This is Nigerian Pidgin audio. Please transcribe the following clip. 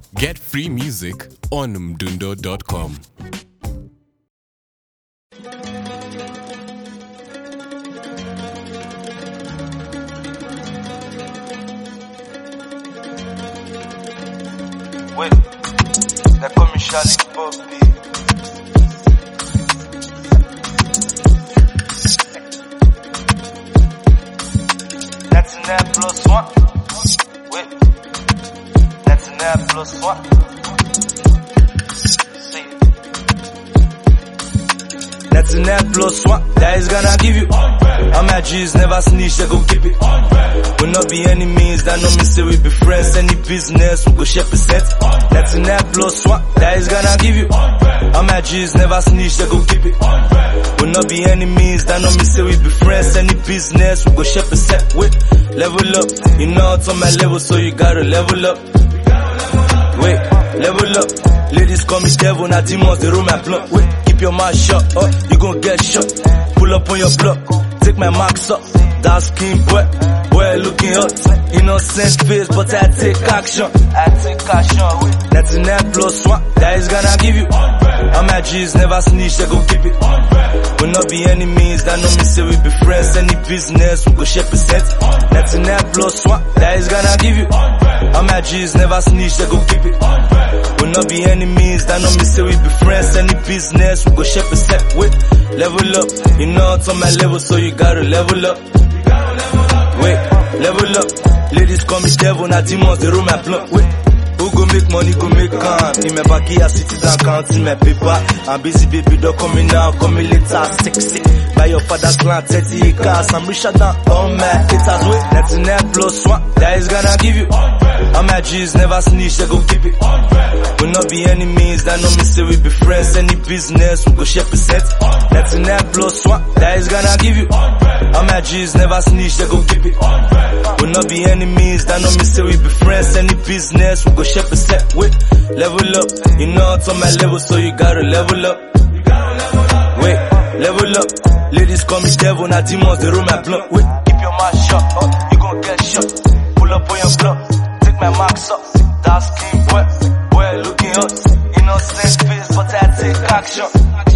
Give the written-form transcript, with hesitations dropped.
Get free music on mdundo.com. Wait, they call me Charlie Bobby. 99 plus 1. Wait, 99 plus 1. See it. 99 plus 1. That is gonna give you. All my G's never snitch, they go keep it. We'll not be enemies, that no me say we be friends. Any business, we go share percent. 99 plus 1. That is gonna give you. All my G's never snitch, they go keep it. We'll not be enemies, that no me say we be friends. Any business, we go share percent. Wait, level up. You know it's on my level, so you gotta level up. Wait, level up. Ladies call me devil, now demons, they roll my blunt. Wait, keep your mouth shut, you gon' get shot. Pull up on your block, take my marks up. Dark skin boy looking hot. Innocent face, but I take action. Wait, 99 plus 1, that is gonna give you. All my G's never snitch, they go keep it. We'll not be enemies, that no me say we be friends. Any business, we go share percent. 99 plus 1, that is gonna give you. All my G's never snitch, they go keep it. We'll not be enemies, that no me say we be friends. Any business, we go share percent. Wait, level up. You know it's on my level, so you gotta level up. Wait, level up. Ladies call me devil, now demons, they roll my blunt. Wait, who go make money, go make calm. In my backyard, citizen counting my paper. I'm busy, baby, don't call me now, call me later. Sick. Buy your father's land, 30 acres. I'm richer than all my haters. Wait, 99 plus 1, that is gonna give you. All my G's never snitch, they go keep it. We'll not be enemies, that no me say we be friends. Any business, we go share percent. 99 plus 1, that is gonna give you. All my G's never snitch, they go keep it. We'll not be enemies, that no me say we be friends. Any business, we go share percent. Wait, level up. You know it's on my level, so you gotta level up. Wait, level up. Ladies call me devil, now demons, they roll my blunt. Wait, keep your mouth shut, you gon' get shot. Pull up on your block, take my marks up. Dark skin boy looking hot. Innocent face, but I take action.